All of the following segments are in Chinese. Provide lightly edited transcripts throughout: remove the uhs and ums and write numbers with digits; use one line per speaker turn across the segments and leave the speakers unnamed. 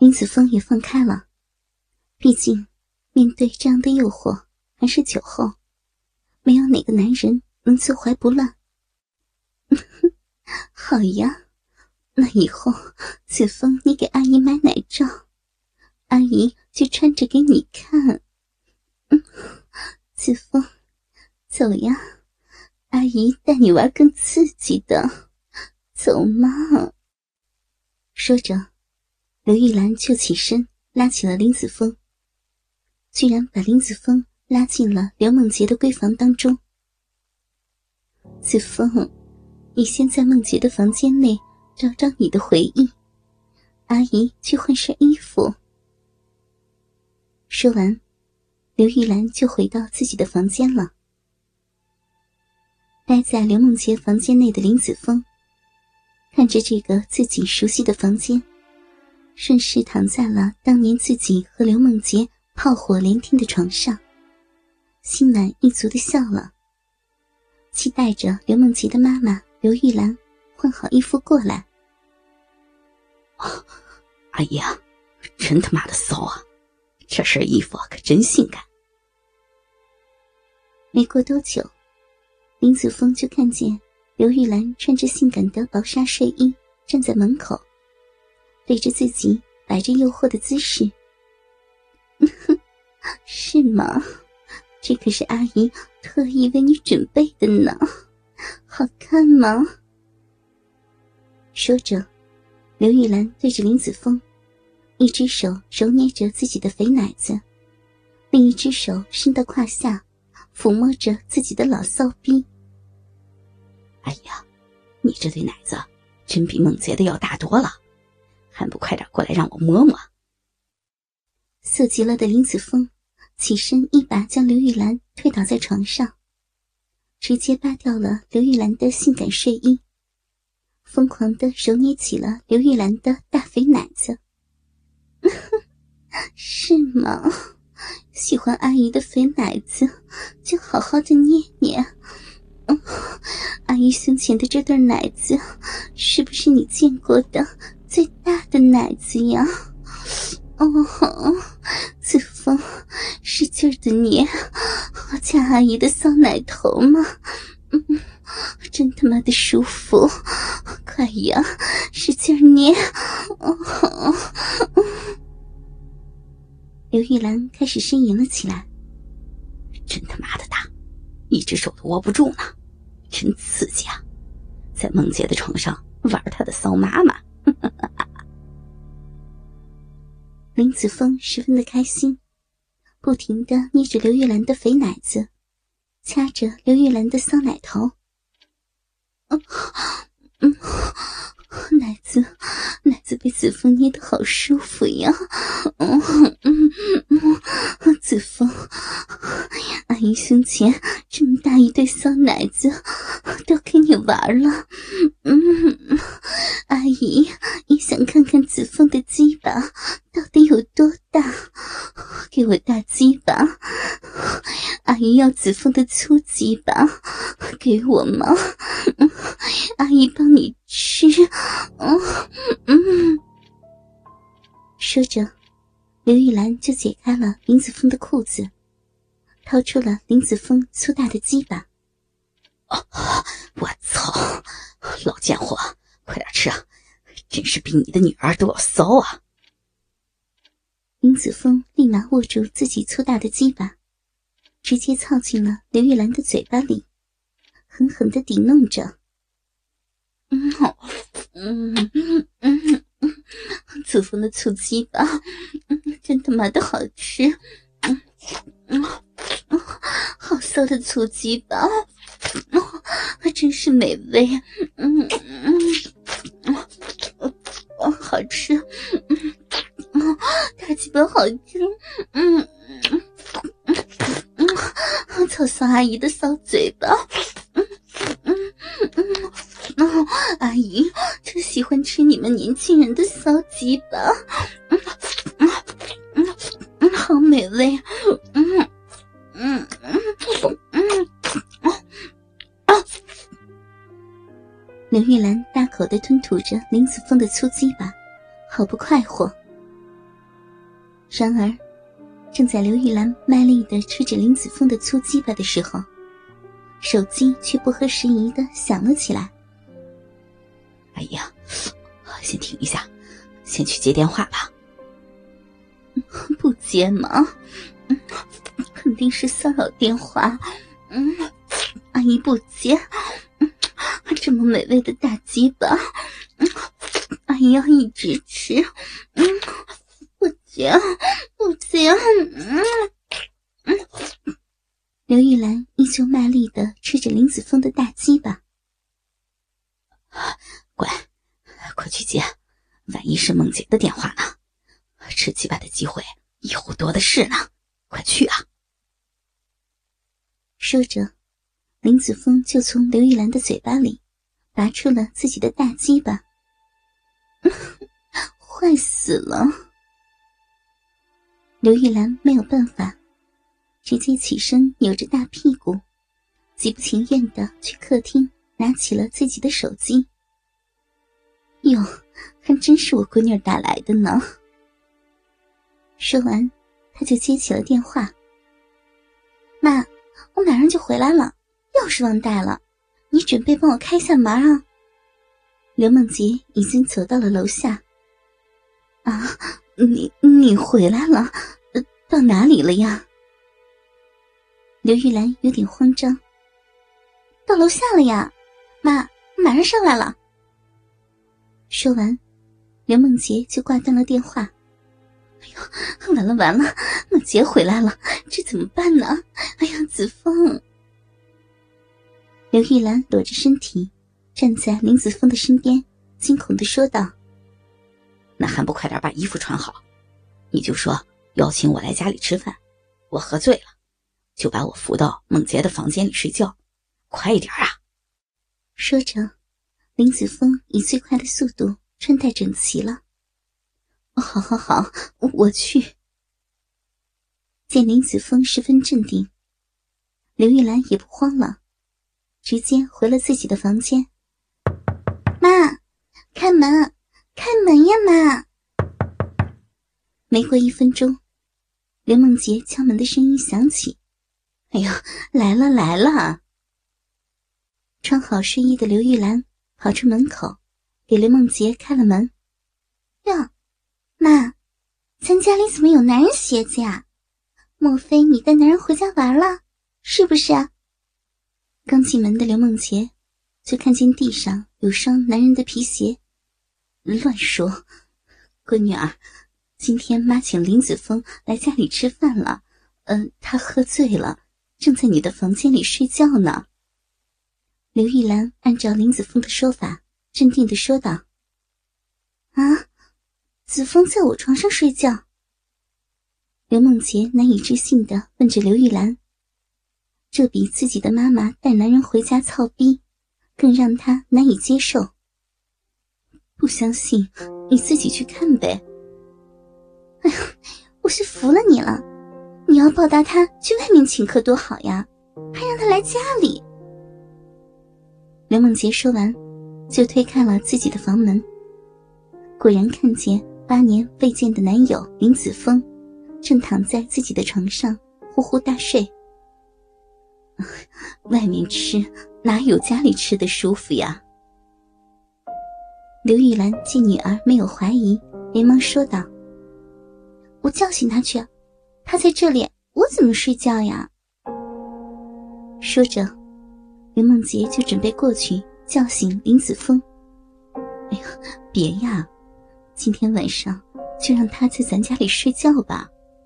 林子峰也放开了，毕竟面对这样的诱惑，还是酒后，没有哪个男人能坐怀不乱。好呀，那以后子峰你给阿姨买奶罩，阿姨就穿着给你看。子峰，走呀，阿姨带你玩更刺激的，走嘛。说着，刘玉兰就起身拉起了林子峰，居然把林子峰拉进了刘梦洁的闺房当中。子峰，你先在梦洁的房间内找找你的回忆，阿姨去换身衣服。说完，刘玉兰就回到自己的房间了。待在刘梦洁房间内的林子峰看着这个自己熟悉的房间，顺势躺在了当年自己和刘梦洁炮火连天的床上，心满意足地笑了，期待着刘梦洁的妈妈刘玉兰换好衣服过来。
阿姨啊，真他妈的骚啊，这身衣服可真性感。
没过多久，林子峰就看见刘玉兰穿着性感的薄纱睡衣站在门口，对着自己摆着诱惑的姿势。是吗？这可是阿姨特意为你准备的呢，好看吗？说着，刘玉兰对着林子峰，一只手揉捏着自己的肥奶子，另一只手伸到胯下，抚摸着自己的老骚逼。
哎呀，你这对奶子真比梦洁的要大多了，还不快点过来让我摸摸。
色极了的林子峰起身一把将刘玉兰推倒在床上，直接扒掉了刘玉兰的性感睡衣，疯狂地揉捏起了刘玉兰的大肥奶子。是吗？喜欢阿姨的肥奶子就好好的捏捏。阿姨胸前的这对奶子是不是你见过的最大的奶子呀？子峰，使劲的捏，我家阿姨的骚奶头嘛。真他妈的舒服，快呀，使劲捏。刘玉兰开始呻吟了起来。
真他妈的大，一只手都握不住呢，真刺激啊，在梦洁的床上玩她的骚妈妈。
林子峰十分的开心，不停地捏着刘玉兰的肥奶子，掐着刘玉兰的骚奶头。奶子被子峰捏得好舒服呀。子峰，阿姨胸前这么大一对骚奶子都给你玩了。阿姨也想看看子峰的鸡巴到底有多大，给我大鸡巴。阿姨要子峰的粗鸡巴，给我吗？阿姨帮你吃。说着，刘玉兰就解开了林子峰的裤子，掏出了林子峰粗大的鸡巴。
我操，老贱货，快点吃啊，真是比你的女儿都要骚啊。
林子峰立马握住自己粗大的鸡巴，直接操进了刘玉兰的嘴巴里，狠狠地抵弄着。子峰的粗鸡巴真他妈的好吃。好骚的粗鸡巴，真是美味。好吃。大鸡巴好吃。操骚阿姨的骚嘴巴。阿姨真喜欢吃你们年轻人的骚鸡巴。好美味。刘玉兰大口地吞吐着林子峰的粗鸡巴，好不快活。 然而正在刘玉兰卖力地吃着林子峰的粗鸡巴的时候，手机却不合时宜地响了起来。
哎呀，先停一下，先去接电话吧。
不接吗？肯定是骚扰电话。阿姨不接。这么美味的大鸡巴，阿姨要一直吃。不接，不接。刘玉兰依旧卖力地吃着林子峰的大鸡巴。
乖，快去接，万一是梦姐的电话呢？吃鸡巴的机会以后多的是呢，快去啊！
说着，林子峰就从刘玉兰的嘴巴里拔出了自己的大鸡巴。坏死了！刘玉兰没有办法，直接起身扭着大屁股，极不情愿地去客厅拿起了自己的手机。哟，还真是我闺女打来的呢。说完，他就接起了电话。妈，我马上就回来了，钥匙忘带了，你准备帮我开一下门啊？刘梦洁已经走到了楼下。啊，你回来了？到哪里了呀？刘玉兰有点慌张。到楼下了呀，妈，马上上来了。说完，刘梦洁就挂断了电话。哎呦，完了完了，梦洁回来了，这怎么办呢？哎呀，子枫！刘玉兰躲着身体，站在林子枫的身边，惊恐地说道：“
那还不快点把衣服穿好？你就说邀请我来家里吃饭，我喝醉了，就把我扶到梦洁的房间里睡觉，快一点啊！”
说着，林子枫以最快的速度穿戴整齐了。好好好，我去。见林子枫十分镇定，刘玉兰也不慌了，直接回了自己的房间。妈，开门，开门呀妈！没过1分钟，刘梦洁敲门的声音响起。哎呦，来了来了！穿好睡衣的刘玉兰跑出门口，给刘梦洁开了门。哟，妈，咱家里怎么有男人鞋子呀？莫非你带男人回家玩了？是不是啊？刚进门的刘梦洁就看见地上有双男人的皮鞋。乱说，闺女儿，今天妈请林子枫来家里吃饭了，他喝醉了，正在你的房间里睡觉呢。刘玉兰按照林子枫的说法，镇定地说道：“啊，子枫在我床上睡觉？”刘梦洁难以置信地问着刘玉兰，这比自己的妈妈带男人回家操逼更让她难以接受。不相信你自己去看呗。哎呀，我是服了你了，你要报答他去外面请客多好呀，还让他来家里。刘梦洁说完，就推开了自己的房门，果然看见8年未见的男友林子枫正躺在自己的床上呼呼大睡。外面吃哪有家里吃的舒服呀？刘玉兰见女儿没有怀疑，连忙说道：“我叫醒他去，他在这里，我怎么睡觉呀？”说着，刘梦洁就准备过去叫醒林子枫。哎呀，别呀，今天晚上就让他在咱家里睡觉吧。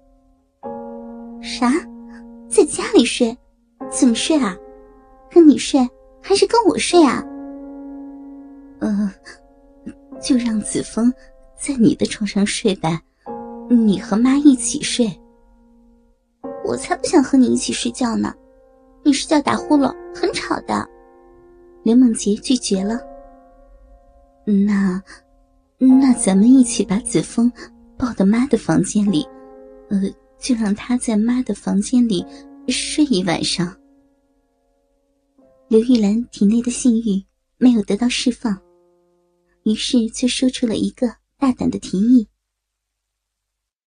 啥？在家里睡？怎么睡啊？跟你睡还是跟我睡啊？就让子枫在你的床上睡呗，你和妈一起睡。我才不想和你一起睡觉呢，你睡觉打呼噜很吵的。刘梦洁拒绝了。那咱们一起把子枫抱到妈的房间里，就让她在妈的房间里睡一晚上。刘玉兰体内的性欲没有得到释放，于是就说出了一个大胆的提议。